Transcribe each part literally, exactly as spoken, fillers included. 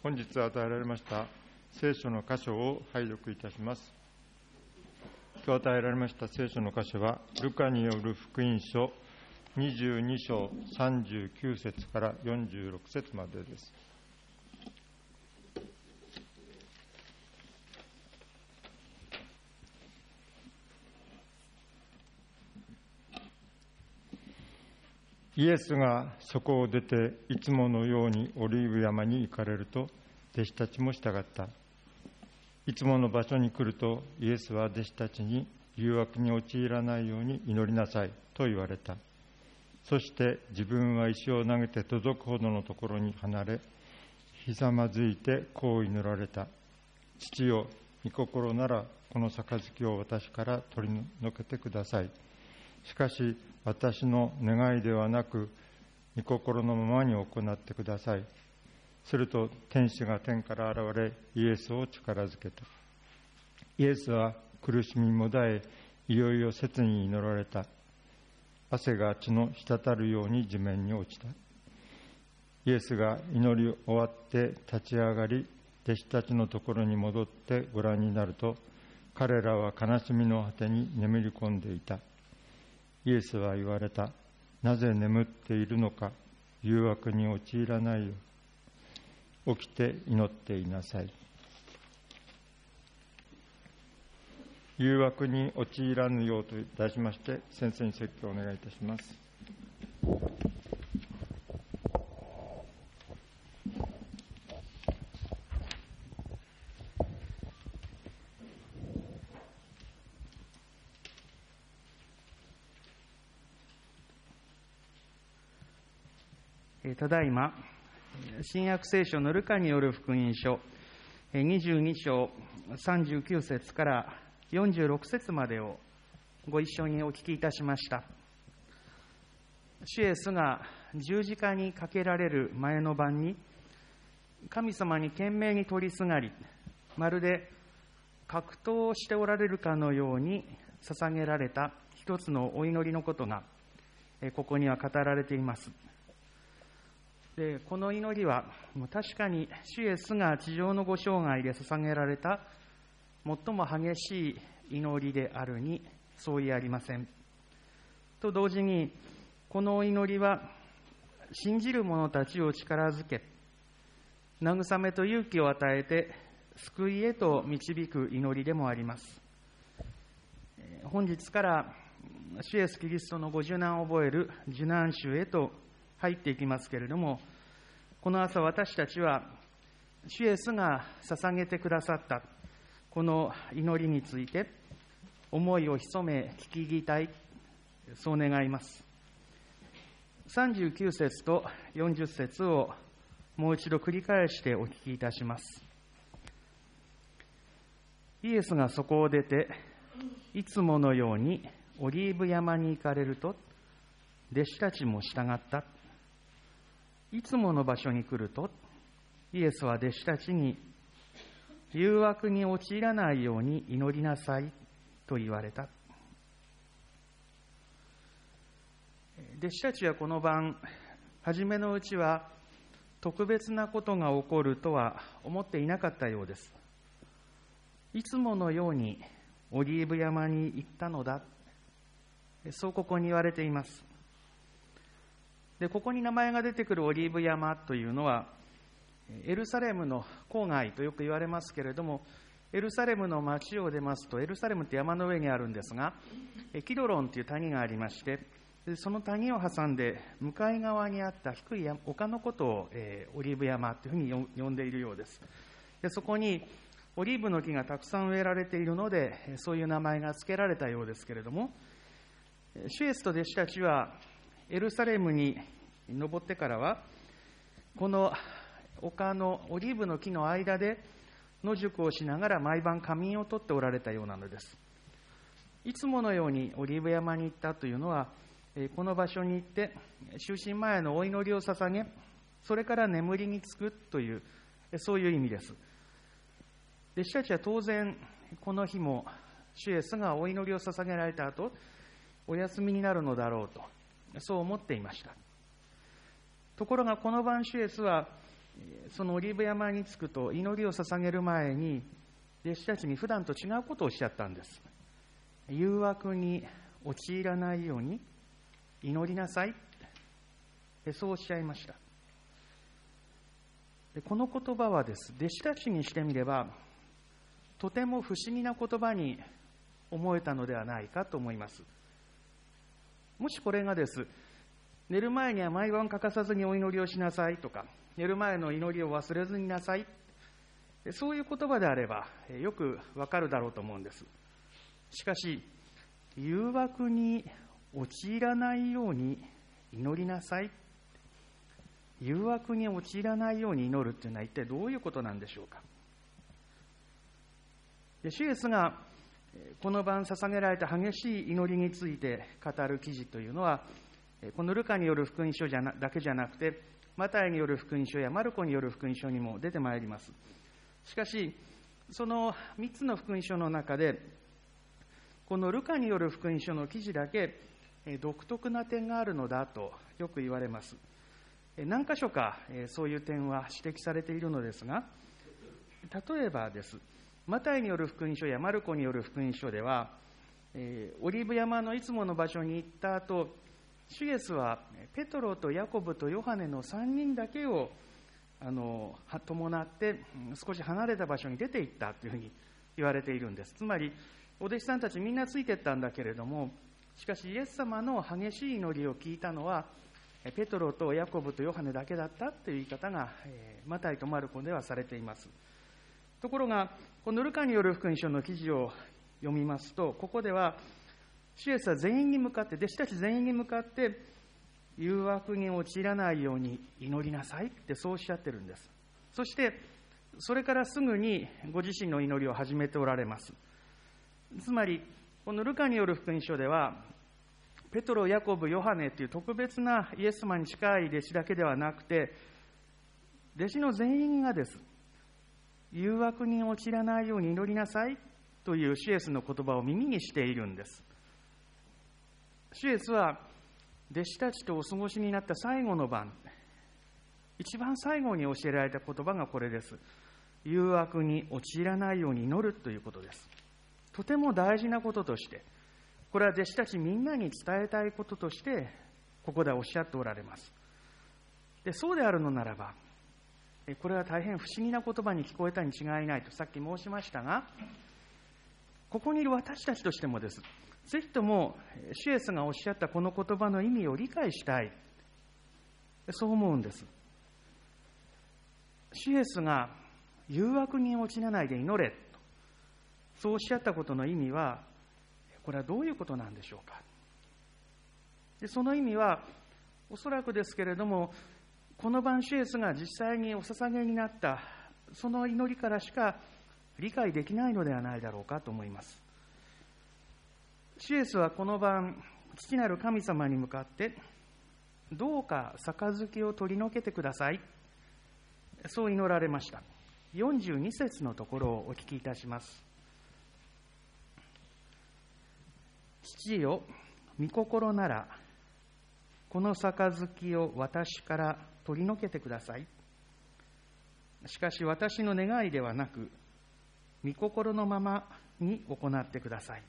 本日与えられました聖書の箇所を拝読いたします。今日与えられました聖書の箇所は、ルカによる福音書にじゅうに章さんじゅうきゅう節からよんじゅうろく節までです。イエスがそこを出ていつものようにオリーブ山に行かれると、弟子たちも従った。いつもの場所に来ると、イエスは弟子たちに誘惑に陥らないように祈りなさいと言われた。そして自分は石を投げて届くほどのところに離れ、ひざまずいてこう祈られた。父よ、御心ならこの杯を私から取り除けてください。しかし私の願いではなく、御心のままに行ってください。すると天使が天から現れ、イエスを力づけた。イエスは苦しみもだえ、いよいよ切に祈られた。汗が血の滴るように地面に落ちた。イエスが祈り終わって立ち上がり、弟子たちのところに戻ってご覧になると、彼らは悲しみの果てに眠り込んでいた。イエスは言われた。なぜ眠っているのか、誘惑に陥らないよ。起きて祈っていなさい。誘惑に陥らぬようといたしまして、先生に説教をお願いいたします。 ただいま、新約聖書のルカによる福音書にじゅうに章さんじゅうきゅう節からよんじゅうろく節までをご一緒にお聞きいたしました。主イエスが十字架にかけられる前の晩に、神様に懸命に取りすがり、まるで格闘をしておられるかのように捧げられた一つのお祈りのことがここには語られています。でこの祈りは確かに主イエスが地上のご生涯で捧げられた最も激しい祈りであるに相違ありません。と同時に、この祈りは信じる者たちを力づけ、慰めと勇気を与えて救いへと導く祈りでもあります。本日から主イエスキリストのご受難を覚える受難週へと入っていきますけれども、この朝私たちは主イエスが捧げてくださったこの祈りについて思いを潜め聞きたい、そう願います。さんじゅうきゅう節とよんじゅう節をもう一度繰り返してお聞きいたします。イエスがそこを出ていつものようにオリーブ山に行かれると、弟子たちも従った。いつもの場所に来ると、イエスは弟子たちに誘惑に陥らないように祈りなさいと言われた。弟子たちはこの晩、初めのうちは特別なことが起こるとは思っていなかったようです。いつものようにオリーブ山に行ったのだ、そうここに言われています。で、ここに名前が出てくるオリーブ山というのは、エルサレムの郊外とよく言われますけれども、エルサレムの町を出ますと、エルサレムって山の上にあるんですが、キドロンという谷がありまして、その谷を挟んで向かい側にあった低い丘のことを、えー、オリーブ山というふうに呼んでいるようです。で、そこにオリーブの木がたくさん植えられているので、そういう名前が付けられたようですけれども、主イエスと弟子たちはエルサレムに登ってからは、この丘のオリーブの木の間で野宿をしながら毎晩仮眠をとっておられたようなのです。いつものようにオリーブ山に行ったというのは、この場所に行って就寝前のお祈りを捧げ、それから眠りにつくという、そういう意味です。弟子たちは当然この日も主イエスがお祈りを捧げられた後、お休みになるのだろうと、そう思っていました。ところがこの晩主イエスはそのオリーブ山に着くと祈りを捧げる前に弟子たちに普段と違うことをおっしゃったんです。誘惑に陥らないように祈りなさい、そうおっしゃいました。でこの言葉はです、弟子たちにしてみればとても不思議な言葉に思えたのではないかと思います。もしこれがです、寝る前には毎晩欠かさずにお祈りをしなさいとか、寝る前の祈りを忘れずになさい、そういう言葉であればよくわかるだろうと思うんです。しかし、誘惑に陥らないように祈りなさい、誘惑に陥らないように祈るというのは一体どういうことなんでしょうか。で主イエスがこの晩捧げられた激しい祈りについて語る記事というのは、このルカによる福音書じゃなだけじゃなくて、マタイによる福音書やマルコによる福音書にも出てまいります。しかし、そのみっつの福音書の中で、このルカによる福音書の記事だけ独特な点があるのだとよく言われます。何箇所かそういう点は指摘されているのですが、例えばです、マタイによる福音書やマルコによる福音書では、えー、オリーブ山のいつもの場所に行った後、主イエスはペトロとヤコブとヨハネのさんにんだけをあの伴って少し離れた場所に出て行ったというふうに言われているんです。つまりお弟子さんたちみんなついていったんだけれども、しかしイエス様の激しい祈りを聞いたのはペトロとヤコブとヨハネだけだったという言い方が、えー、マタイとマルコではされています。ところがこのルカによる福音書の記事を読みますと、ここでは主イエスは全員に向かって、弟子たち全員に向かって誘惑に陥らないように祈りなさいってそうおっしゃってるんです。そしてそれからすぐにご自身の祈りを始めておられます。つまりこのルカによる福音書では、ペトロ、ヤコブ、ヨハネという特別なイエス様に近い弟子だけではなくて、弟子の全員がです、誘惑に陥らないように祈りなさいという主イエスの言葉を耳にしているんです。主イエスは弟子たちとお過ごしになった最後の晩、一番最後に教えられた言葉がこれです。誘惑に陥らないように祈るということです。とても大事なこととして、これは弟子たちみんなに伝えたいこととしてここでおっしゃっておられます。でそうであるのならば、これは大変不思議な言葉に聞こえたに違いないとさっき申しましたが、ここにいる私たちとしてもです、ぜひとも主イエスがおっしゃったこの言葉の意味を理解したい、そう思うんです。主イエスが誘惑に陥らないで祈れとそうおっしゃったことの意味は、これはどういうことなんでしょうか。でその意味はおそらくですけれども、この晩主イエスが実際にお捧げになったその祈りからしか理解できないのではないだろうかと思います。主イエスはこの晩、父なる神様に向かって、どうか杯を取り除けてください、そう祈られました。よんじゅうに節のところをお聞きいたします。父よ、御心ならこの杯を私から取り除けてください。しかし私の願いではなく、御心のままに行ってください。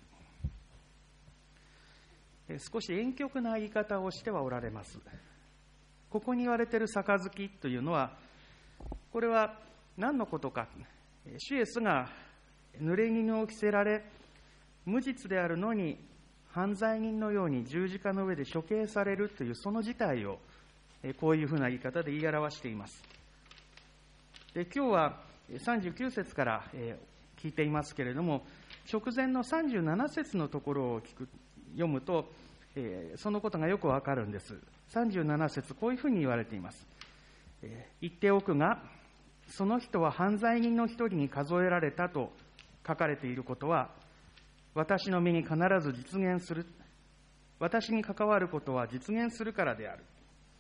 少し婉曲な言い方をしてはおられます。ここに言われている杯というのは、これは何のことか。主イエスが濡れ衣を着せられ、無実であるのに犯罪人のように十字架の上で処刑されるというその事態をこういうふうな言い方で言い表しています。で今日はさんじゅうきゅう節から聞いていますけれども、直前のさんじゅうなな節のところを聞く読むと、そのことがよくわかるんです。さんじゅうなな節、こういうふうに言われています。言っておくが、その人は犯罪人の一人に数えられたと書かれていることは、私の身に必ず実現する。私に関わることは実現するからである。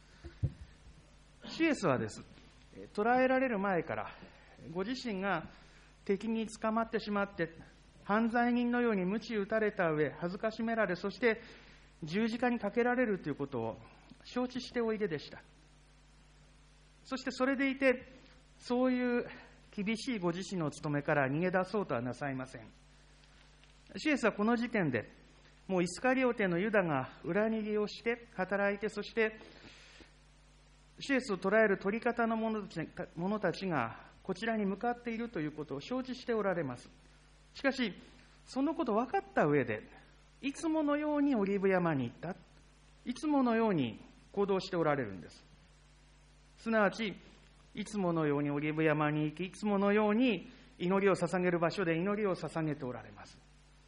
主イエスはです、捕らえられる前から、ご自身が敵に捕まってしまって、犯罪人のように鞭打たれた上、恥ずかしめられ、そして十字架にかけられるということを承知しておいででした。そしてそれでいて、 そういう厳しいご自身の務めから逃げ出そうとはなさいません。主イエスはこの時点で、もうイスカリオテのユダが裏切りをして働いて、そして主イエスを捕らえる取り方の者たち、者たちがこちらに向かっているということを承知しておられます。しかし、そのことを分かった上で、いつものようにオリーブ山に行った、いつものように行動しておられるんです。すなわち、いつものようにオリーブ山に行き、いつものように祈りを捧げる場所で祈りを捧げておられます。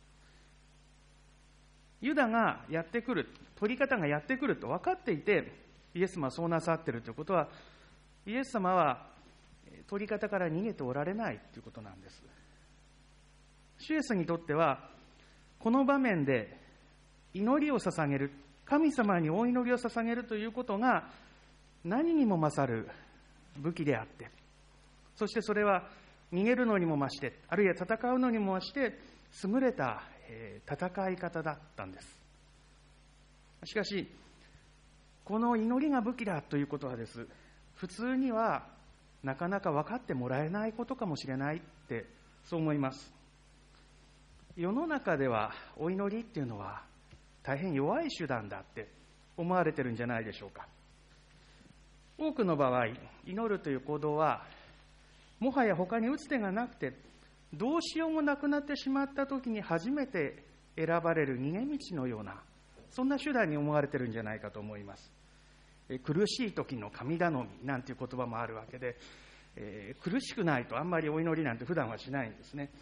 ユダがやってくる、取り方がやってくると分かっていて、イエス様はそうなさっているということは、イエス様は取り方から逃げておられないということなんです。主イエスにとっては、この場面で祈りを捧げる、神様にお祈りを捧げるということが何にも勝る武器であって、そしてそれは逃げるのにも増して、あるいは戦うのにも増して優れた戦い方だったんです。しかし、この祈りが武器だということはです、普通にはなかなか分かってもらえないことかもしれないってそう思います。世の中ではお祈りっていうのは大変弱い手段だって思われてるんじゃないでしょうか。多くの場合、祈るという行動はもはや他に打つ手がなくて、どうしようもなくなってしまった時に初めて選ばれる逃げ道のような、そんな手段に思われてるんじゃないかと思います。え苦しい時の神頼みなんていう言葉もあるわけで、えー、苦しくないとあんまりお祈りなんて普段はしないんですね。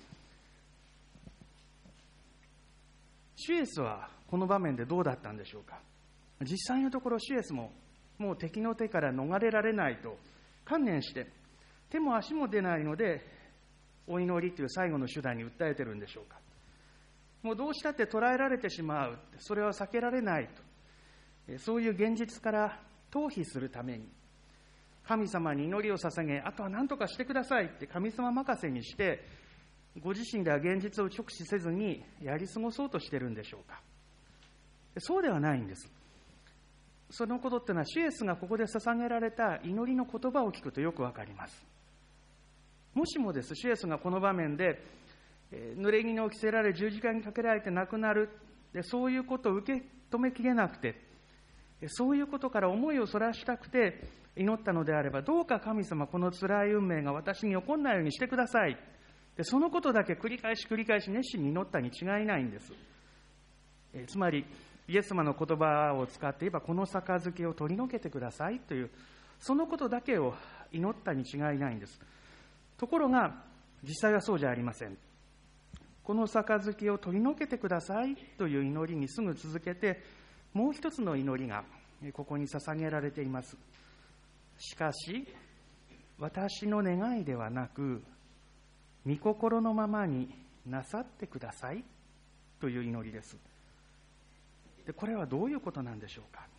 主イエスはこの場面でどうだったんでしょうか。実際のところ主イエスももう敵の手から逃れられないと観念して、手も足も出ないのでお祈りという最後の手段に訴えてるんでしょうか。もうどうしたって捕らえられてしまう、それは避けられないと、そういう現実から逃避するために神様に祈りを捧げ、あとは何とかしてくださいって神様任せにして、ご自身では現実を直視せずにやり過ごそうとしているんでしょうか。そうではないんです。そのことっていうのは、主イエスがここで捧げられた祈りの言葉を聞くとよくわかります。もしもです、主イエスがこの場面で、えー、濡れ衣を着せられ十字架にかけられて亡くなる、でそういうことを受け止めきれなくて、そういうことから思いをそらしたくて祈ったのであれば、どうか神様、この辛い運命が私に起こらないようにしてください。でそのことだけ繰り返し繰り返し熱心に祈ったに違いないんです。えー、つまりイエス様の言葉を使って言えば、この杯を取り除けてくださいという、そのことだけを祈ったに違いないんです。ところが実際はそうじゃありません。この杯を取り除けてくださいという祈りにすぐ続けて、もう一つの祈りがここに捧げられています。しかし私の願いではなく、御心のままになさってくださいという祈りです。でこれはどういうことなんでしょうか。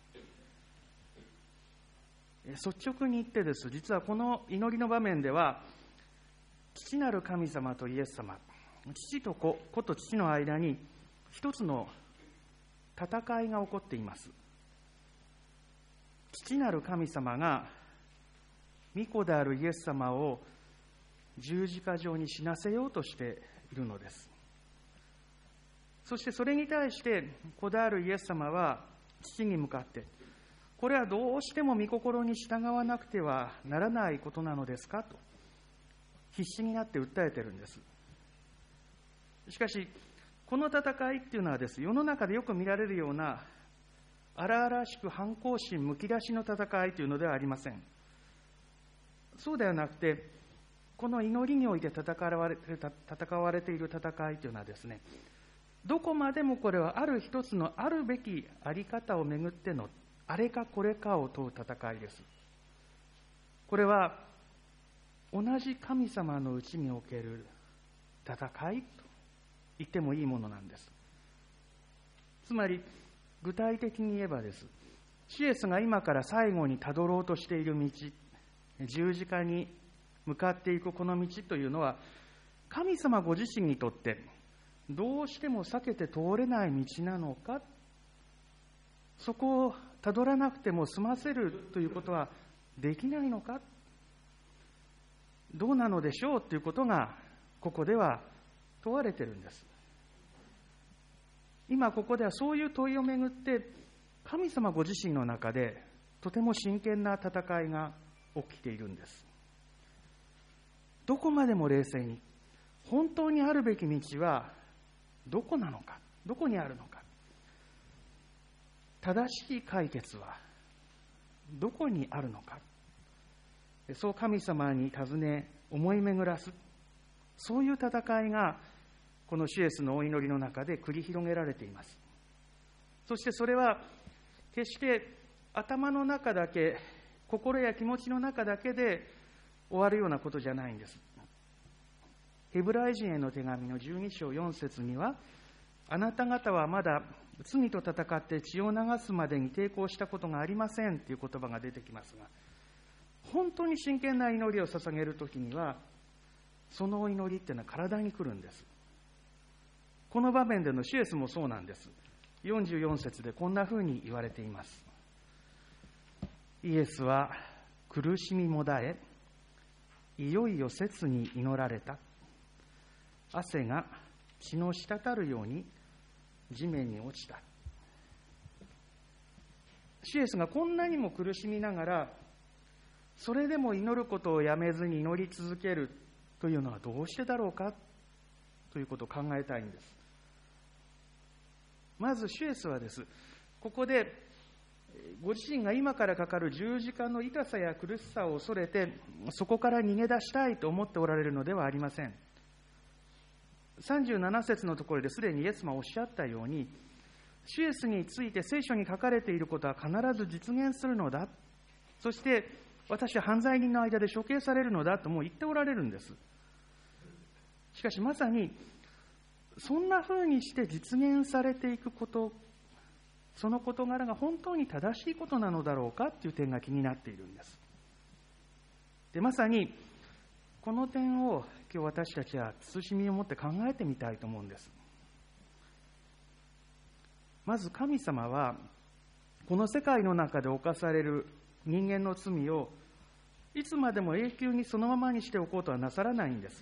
率直に言ってです、実はこの祈りの場面では、父なる神様とイエス様、父と子、子と父の間に一つの戦いが起こっています。父なる神様が御子であるイエス様を十字架上に死なせようとしているのです。そしてそれに対して子であるイエス様は父に向かって、これはどうしても御心に従わなくてはならないことなのですかと必死になって訴えているんです。しかしこの戦いっていうのはです、世の中でよく見られるような荒々しく反抗心むき出しの戦いというのではありません。そうではなくて、この祈りにおいて戦われて、戦われている戦いというのはですね、どこまでもこれはある一つのあるべきあり方をめぐってのあれかこれかを問う戦いです。これは同じ神様のうちにおける戦いと言ってもいいものなんです。つまり具体的に言えばです、シエスが今から最後にたどろうとしている道、十字架に向かっていくこの道というのは、神様ご自身にとってどうしても避けて通れない道なのか、そこをたどらなくても済ませるということはできないのか、 どうなのでしょうということがここでは問われているんです。今ここではそういう問いをめぐって神様ご自身の中でとても真剣な戦いが起きているんです。どこまでも冷静に、本当にあるべき道はどこなのか、どこにあるのか、正しい解決はどこにあるのか、そう神様に尋ね思い巡らす、そういう戦いがこの主イエスのお祈りの中で繰り広げられています。そしてそれは決して頭の中だけ、心や気持ちの中だけで終わるようなことじゃないんです。ヘブライ人への手紙のじゅうに章よん節には、あなた方はまだ罪と戦って血を流すまでに抵抗したことがありませんという言葉が出てきますが、本当に真剣な祈りを捧げるときには、そのお祈りっていうのは体に来るんです。この場面での主イエスもそうなんです。よんじゅうよん節でこんなふうに言われています。イエスは苦しみもだえ、いよいよ切に祈られた。汗が血の滴るように地面に落ちた。主イエスがこんなにも苦しみながら、それでも祈ることをやめずに祈り続けるというのはどうしてだろうかということを考えたいんです。まず主イエスはです、ここでご自身が今からかかる十字架の痛さや苦しさを恐れて、そこから逃げ出したいと思っておられるのではありません。さんじゅうなな節のところですでにイエス様はおっしゃったように、主イエスについて聖書に書かれていることは必ず実現するのだ。そして私は犯罪人の間で処刑されるのだともう言っておられるんです。しかしまさにそんな風にして実現されていくこと、その事柄が本当に正しいことなのだろうかという点が気になっているんです。で、まさにこの点を今日私たちは慎みを持って考えてみたいと思うんです。まず神様はこの世界の中で犯される人間の罪をいつまでも永久にそのままにしておこうとはなさらないんです。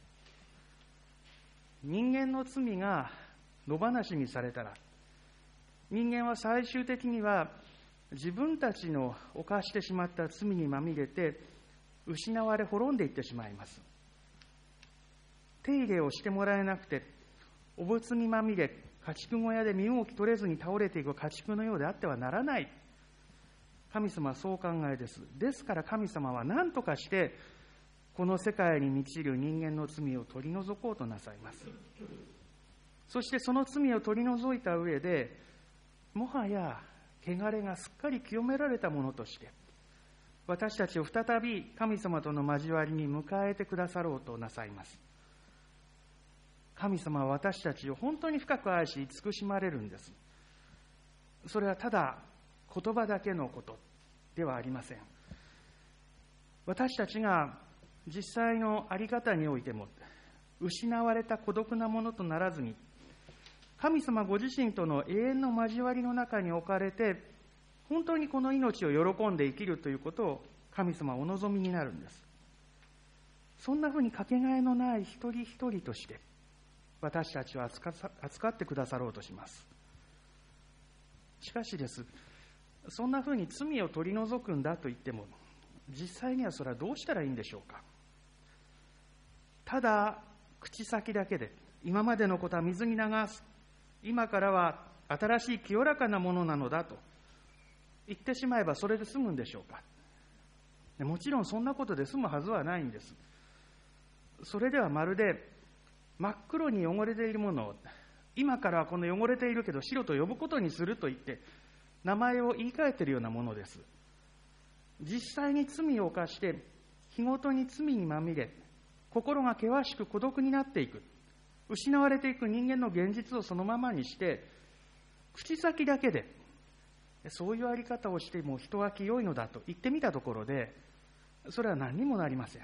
人間の罪が野放しにされたら、人間は最終的には自分たちの犯してしまった罪にまみれて失われ滅んでいってしまいます。手入れをしてもらえなくてお仏にまみれ、家畜小屋で身動き取れずに倒れていく家畜のようであってはならない。神様はそうお考えです。ですから神様は何とかしてこの世界に満ちる人間の罪を取り除こうとなさいます。そしてその罪を取り除いた上で、もはや汚れがすっかり清められたものとして私たちを再び神様との交わりに迎えてくださろうとなさいます。神様は私たちを本当に深く愛し慈しまれるんです。それはただ言葉だけのことではありません。私たちが実際の在り方においても失われた孤独なものとならずに、神様ご自身との永遠の交わりの中に置かれて、本当にこの命を喜んで生きるということを神様はお望みになるんです。そんなふうにかけがえのない一人一人として私たちは扱ってくださろうとします。しかしです、そんなふうに罪を取り除くんだと言っても、実際にはそれはどうしたらいいんでしょうか。ただ口先だけで今までのことは水に流す、今からは新しい清らかなものなのだと言ってしまえばそれで済むんでしょうか。もちろんそんなことで済むはずはないんです。それではまるで真っ黒に汚れているものを今からはこの汚れているけど白と呼ぶことにすると言って名前を言い換えているようなものです。実際に罪を犯して日ごとに罪にまみれ、心が険しく孤独になっていく、失われていく人間の現実をそのままにして口先だけでそういうあり方をしても人は清いのだと言ってみたところで、それは何にもなりません。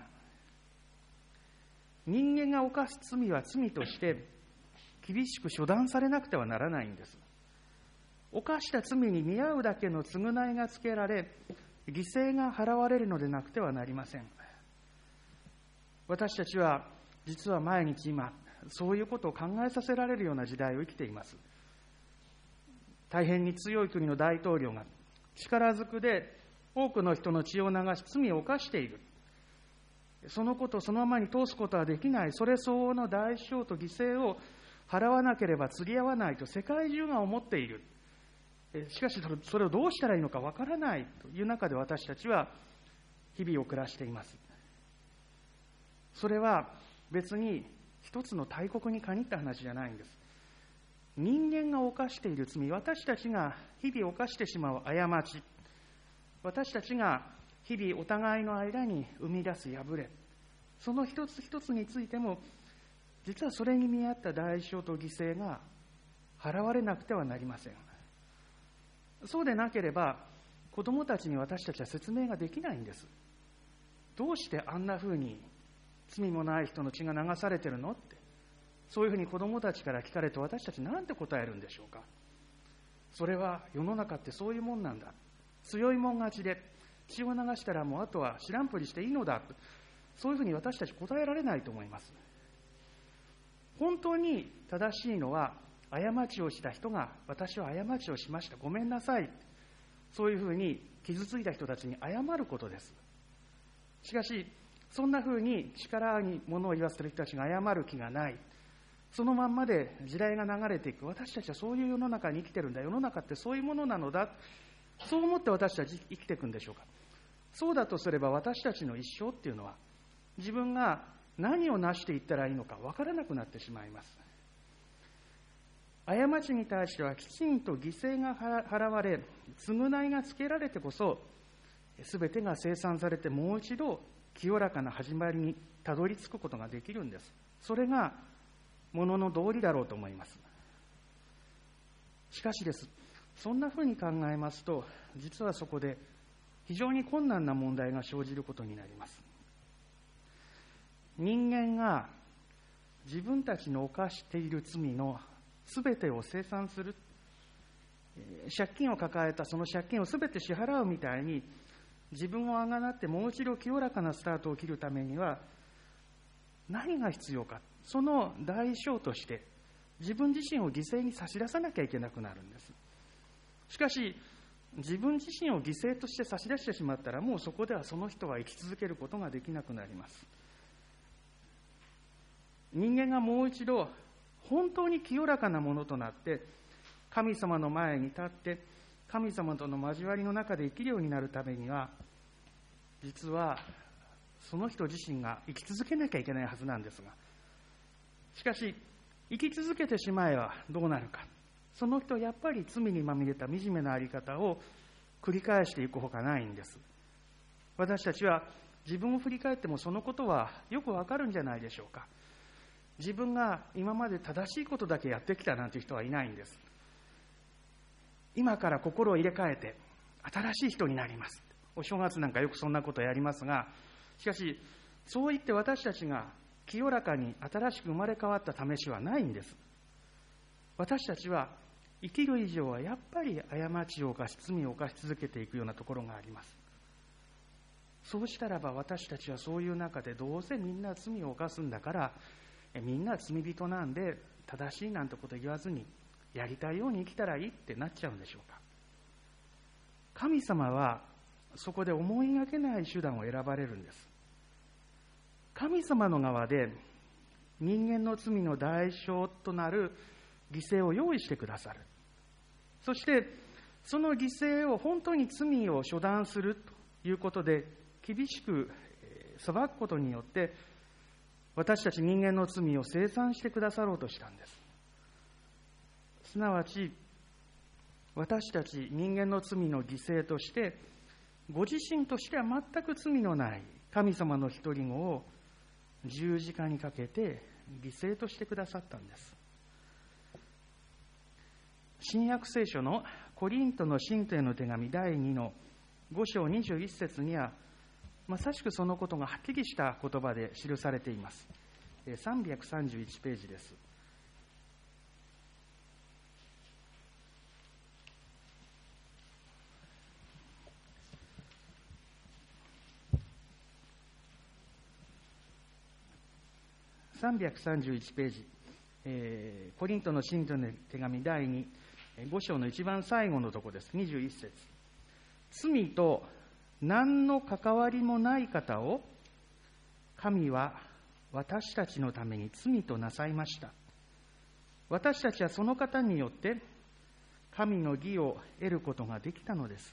人間が犯す罪は罪として厳しく処断されなくてはならないんです。犯した罪に見合うだけの償いがつけられ、犠牲が払われるのでなくてはなりません。 私たちは実は毎日今、そういうことを考えさせられるような時代を生きています。大変に強い国の大統領が力ずくで多くの人の血を流し罪を犯している。そのことをそのままに通すことはできない。それ相応の代償と犠牲を払わなければ釣り合わないと世界中が思っている。しかしそれをどうしたらいいのかわからないという中で私たちは日々を暮らしています。それは別に一つの大国に限った話じゃないんです。人間が犯している罪、私たちが日々犯してしまう過ち、私たちが日々お互いの間に生み出す破れ、その一つ一つについても実はそれに見合った代償と犠牲が払われなくてはなりません。そうでなければ子どもたちに私たちは説明ができないんです。どうしてあんなふうに罪もない人の血が流されてるのって、そういうふうに子どもたちから聞かれると私たち何て答えるんでしょうか。それは世の中ってそういうもんなんだ、強いもん勝ちで血を流したらもうあとは知らんぷりしていいのだ、そういうふうに私たち答えられないと思います。本当に正しいのは過ちをした人が私は過ちをしました、ごめんなさい、そういうふうに傷ついた人たちに謝ることです。しかしそんなふうに力に物を言わせる人たちが謝る気がない、そのまんまで時代が流れていく。私たちはそういう世の中に生きてるんだ、世の中ってそういうものなのだ、そう思って私たち生きていくんでしょうか。そうだとすれば私たちの一生っていうのは自分が何を成していったらいいのか分からなくなってしまいます。過ちに対してはきちんと犠牲が払われ、償いがつけられてこそ全てが清算されてもう一度清らかな始まりにたどり着くことができるんです。それがものの道理だろうと思います。しかしです、そんなふうに考えますと、実はそこで非常に困難な問題が生じることになります。人間が自分たちの犯している罪のすべてを清算する、借金を抱えたその借金をすべて支払うみたいに自分をあがなってもう一度清らかなスタートを切るためには何が必要か、その代償として自分自身を犠牲に差し出さなきゃいけなくなるんです。しかし自分自身を犠牲として差し出してしまったら、もうそこではその人は生き続けることができなくなります。人間がもう一度本当に清らかなものとなって神様の前に立って神様との交わりの中で生きるようになるためには、実はその人自身が生き続けなきゃいけないはずなんですが、しかし生き続けてしまえばどうなるか。その人はやっぱり罪にまみれた惨めなあり方を繰り返していくほかないんです。私たちは自分を振り返ってもそのことはよくわかるんじゃないでしょうか。自分が今まで正しいことだけやってきたなんて人はいないんです。今から心を入れ替えて新しい人になります。お正月なんかよくそんなことをやりますが、しかしそう言って私たちが清らかに新しく生まれ変わった試しはないんです。私たちは生きる以上はやっぱり過ちを犯し罪を犯し続けていくようなところがあります。そうしたらば私たちはそういう中でどうせみんな罪を犯すんだからみんな罪人なんで正しいなんてこと言わずにやりたいように生きたらいいってなっちゃうんでしょうか。神様はそこで思いがけない手段を選ばれるんです。神様の側で人間の罪の代償となる犠牲を用意してくださる。そしてその犠牲を本当に罪を処断するということで厳しく裁くことによって私たち人間の罪を清算してくださろうとしたんです。すなわち私たち人間の罪の犠牲としてご自身としては全く罪のない神様の一人子を十字架にかけて犠牲としてくださったんです。新約聖書のコリントの信徒への手紙だいにのご章にじゅういっ節にはまさしくそのことがはっきりした言葉で記されています。さんびゃくさんじゅういちページです。 さんびゃくさんじゅういちページ、えー、コリントの信徒の手紙だいに、ご章の一番最後のところです。にじゅういっ節。罪と何の関わりもない方を神は私たちのために罪となさいました。私たちはその方によって神の義を得ることができたのです。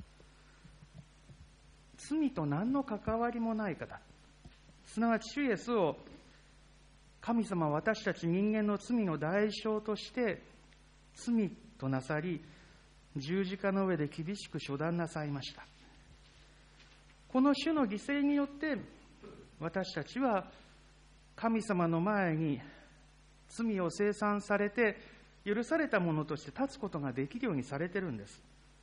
罪と何の関わりもない方、すなわち主イエスを神様は私たち人間の罪の代償として罪となさり、十字架の上で厳しく処断なさいました。この主の犠牲によって私たちは神様の前に罪を清算されて許されたものとして立つことができるようにされているんです。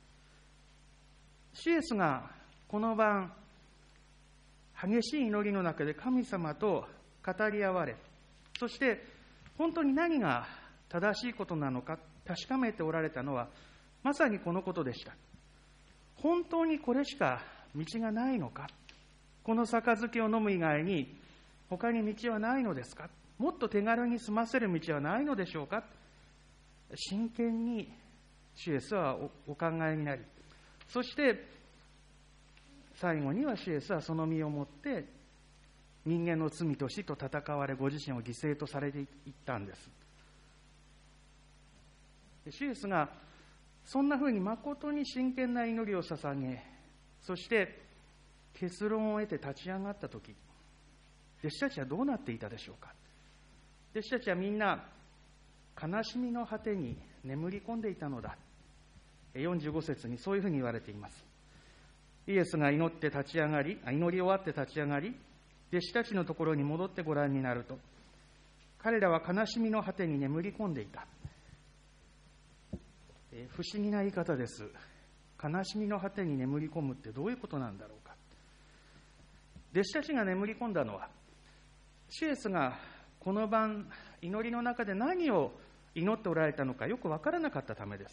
主イエスがこの晩激しい祈りの中で神様と語り合われ、そして本当に何が正しいことなのか確かめておられたのはまさにこのことでした。本当にこれしか道がないのか、この杯を飲む以外に他に道はないのですか、もっと手軽に済ませる道はないのでしょうか。真剣に主イエスは お, お考えになり、そして最後には主イエスはその身をもって人間の罪と死と戦われ、ご自身を犠牲とされていったんです。主イエスがそんなふうに誠に真剣な祈りを捧げ、そして結論を得て立ち上がったとき、弟子たちはどうなっていたでしょうか。弟子たちはみんな悲しみの果てに眠り込んでいたのだ。よんじゅうご節にそういうふうに言われています。イエスが祈って立ち上がり、祈り終わって立ち上がり、弟子たちのところに戻ってご覧になると、彼らは悲しみの果てに眠り込んでいた。え不思議な言い方です。悲しみの果てに眠り込むってどういうことなんだろうか。弟子たちが眠り込んだのは、主イエスがこの晩祈りの中で何を祈っておられたのかよく分からなかったためです。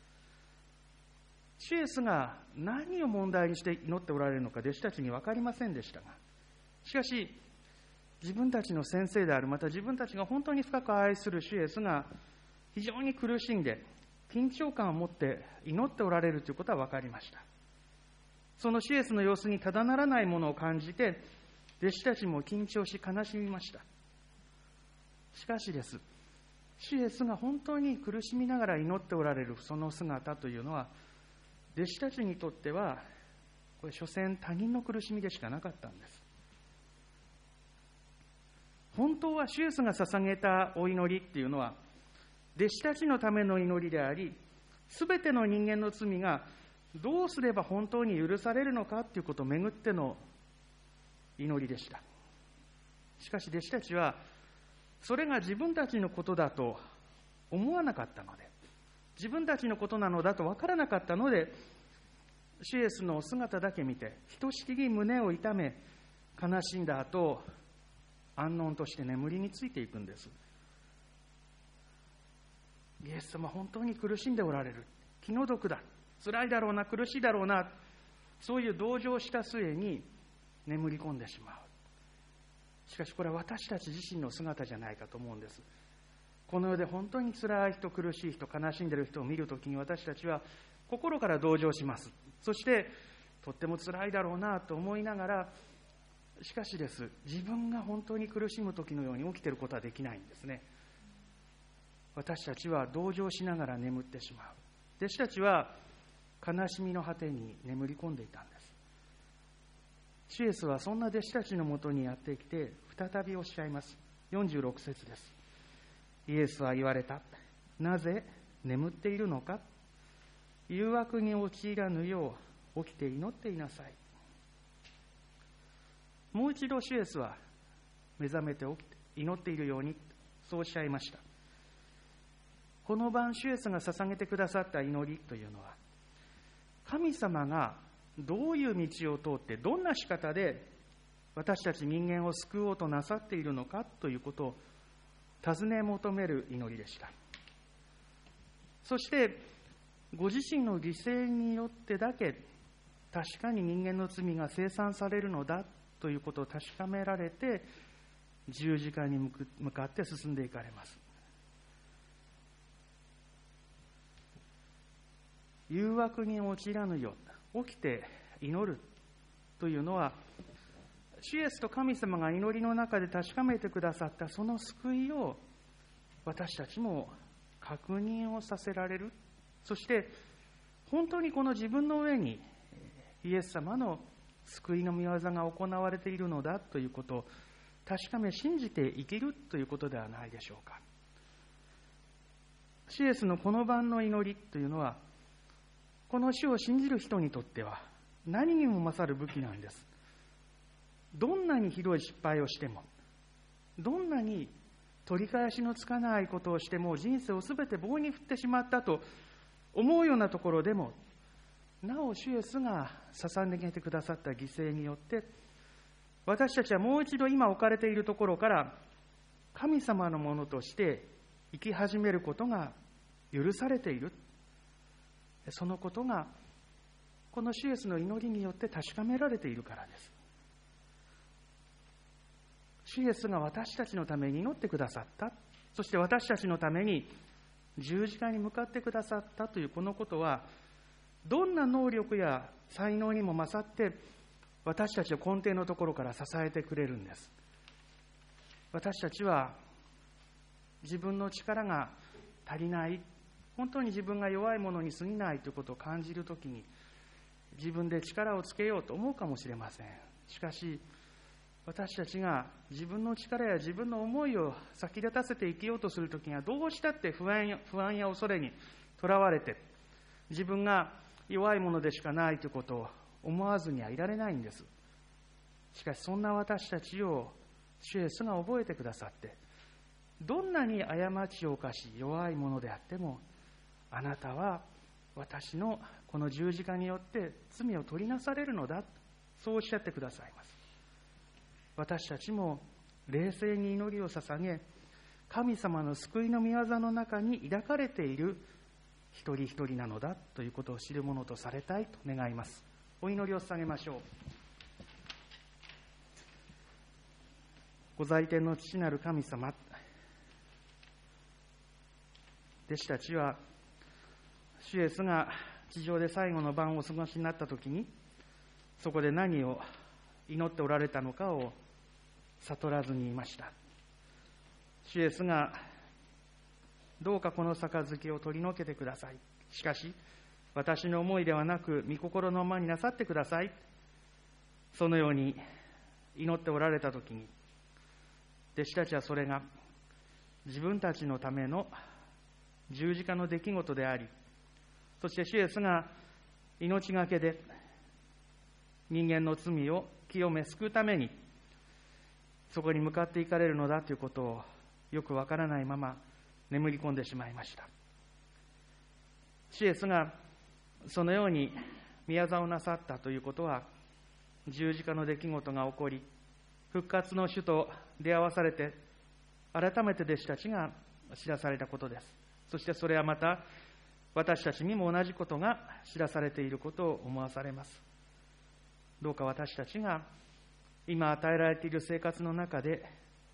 主イエスが何を問題にして祈っておられるのか弟子たちに分かりませんでしたが、しかし自分たちの先生である、また自分たちが本当に深く愛する主イエスが非常に苦しんで緊張感を持って祈っておられるということは分かりました。その主イエスの様子にただならないものを感じて、弟子たちも緊張し悲しみました。しかしです、主イエスが本当に苦しみながら祈っておられるその姿というのは、弟子たちにとってはこれ所詮他人の苦しみでしかなかったんです。本当は主イエスが捧げたお祈りっていうのは弟子たちのための祈りであり、すべての人間の罪がどうすれば本当に許されるのかということをめぐっての祈りでした。しかし弟子たちはそれが自分たちのことだと思わなかったので、自分たちのことなのだと分からなかったので、主イエスのお姿だけ見てひとしきり胸を痛め悲しんだ後、安穏として眠りについていくんです。イエス様本当に苦しんでおられる、気の毒だ、辛いだろうな、苦しいだろうな、そういう同情した末に眠り込んでしまう。しかしこれは私たち自身の姿じゃないかと思うんです。この世で本当に辛い人、苦しい人、悲しんでいる人を見るときに私たちは心から同情します。そしてとっても辛いだろうなと思いながら、しかしです、自分が本当に苦しむときのように起きていることはできないんですね。私たちは同情しながら眠ってしまう。弟子たちは悲しみの果てに眠り込んでいたんです。主イエスはそんな弟子たちのもとにやってきて再びおっしゃいます。よんじゅうろく節です。イエスは言われた。なぜ眠っているのか。誘惑に陥らぬよう起きて祈っていなさい。もう一度主イエスは目覚めて起きて祈っているようにそうおっしゃいました。この晩主イエスが捧げてくださった祈りというのは、神様がどういう道を通ってどんな仕方で私たち人間を救おうとなさっているのかということを尋ね求める祈りでした。そしてご自身の犠牲によってだけ確かに人間の罪が清算されるのだということを確かめられて、 十字架に向かって進んでいかれます。誘惑に陥らぬよう起きて祈るというのは、主イエスと神様が祈りの中で確かめてくださったその救いを私たちも確認をさせられる。そして本当にこの自分の上にイエス様の救いの御業が行われているのだということを確かめ信じて生きるということではないでしょうか。主イエスのこの晩の祈りというのは、この主を信じる人にとっては何にも勝る武器なんです。どんなにひどい失敗をしても、どんなに取り返しのつかないことをしても、人生をすべて棒に振ってしまったと思うようなところでも、なお主イエスが捧げてくださった犠牲によって、私たちはもう一度今置かれているところから神様のものとして生き始めることが許されている。そのことがこの主イエスの祈りによって確かめられているからです。主イエスが私たちのために祈ってくださった、そして私たちのために十字架に向かってくださったというこのことは、どんな能力や才能にも勝って私たちを根底のところから支えてくれるんです。私たちは自分の力が足りない、本当に自分が弱いものに過ぎないということを感じるときに、自分で力をつけようと思うかもしれません。しかし私たちが自分の力や自分の思いを先立たせて生きようとするときには、どうしたって不安や不安や恐れにとらわれて、自分が弱いものでしかないということを思わずにはいられないんです。しかしそんな私たちを主イエスが覚えてくださって、どんなに過ちを犯し弱いものであっても、あなたは私のこの十字架によって罪を取りなされるのだ、そうおっしゃってくださいます。私たちも冷静に祈りを捧げ、神様の救いの御業の中に抱かれている一人一人なのだということを知るものとされたいと願います。お祈りを捧げましょう。ご在天の父なる神様、弟子たちは主イエスが地上で最後の晩をお過ごしになったときに、そこで何を祈っておられたのかを悟らずにいました。主イエスがどうかこの杯を取り除けてください。しかし私の思いではなく御心のままになさってください。そのように祈っておられたときに、弟子たちはそれが自分たちのための十字架の出来事であり、そして主イエスが命がけで人間の罪を清め救うためにそこに向かっていかれるのだということをよくわからないまま眠り込んでしまいました。主イエスがそのように御業をなさったということは、十字架の出来事が起こり、復活の主と出会わされて、改めて弟子たちが知らされたことです。そしてそれはまた私たちにも同じことが知らされていることを思わされます。どうか私たちが今与えられている生活の中で、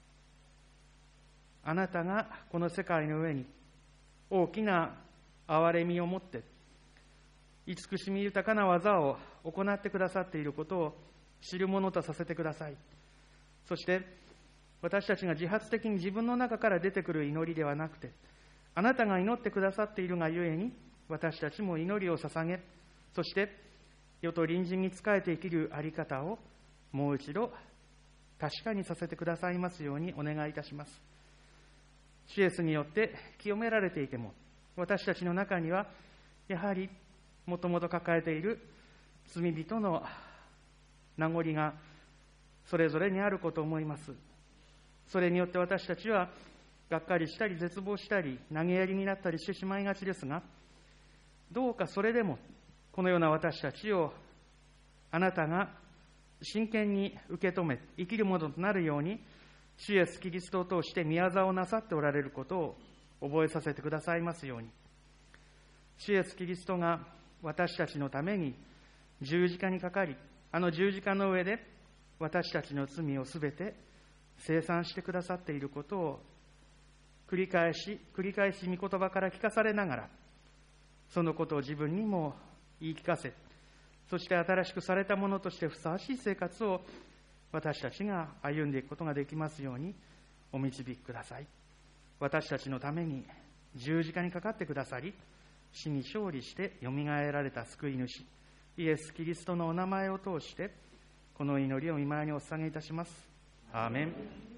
あなたがこの世界の上に大きな憐れみを持って慈しみ豊かな技を行ってくださっていることを知るものとさせてください。そして私たちが自発的に自分の中から出てくる祈りではなくて、あなたが祈ってくださっているがゆえに、私たちも祈りを捧げ、そして世と隣人に仕えて生きるあり方をもう一度確かにさせてくださいますようにお願いいたします。主イエスによって清められていても、私たちの中にはやはりもともと抱えている罪人の名残がそれぞれにあることを思います。それによって私たちはがっかりしたり絶望したり投げやりになったりしてしまいがちですが、どうかそれでもこのような私たちをあなたが真剣に受け止め生きるものとなるように、主イエスキリストを通して御業をなさっておられることを覚えさせてくださいますように。主イエスキリストが私たちのために十字架にかかり、あの十字架の上で私たちの罪をすべて清算してくださっていることを繰り返し繰り返し御言葉から聞かされながら、そのことを自分にも言い聞かせ、そして新しくされたものとしてふさわしい生活を私たちが歩んでいくことができますようにお導きください。私たちのために十字架にかかってくださり、死に勝利してよみがえられた救い主イエス・キリストのお名前を通してこの祈りを御前にお捧げいたします。アーメン。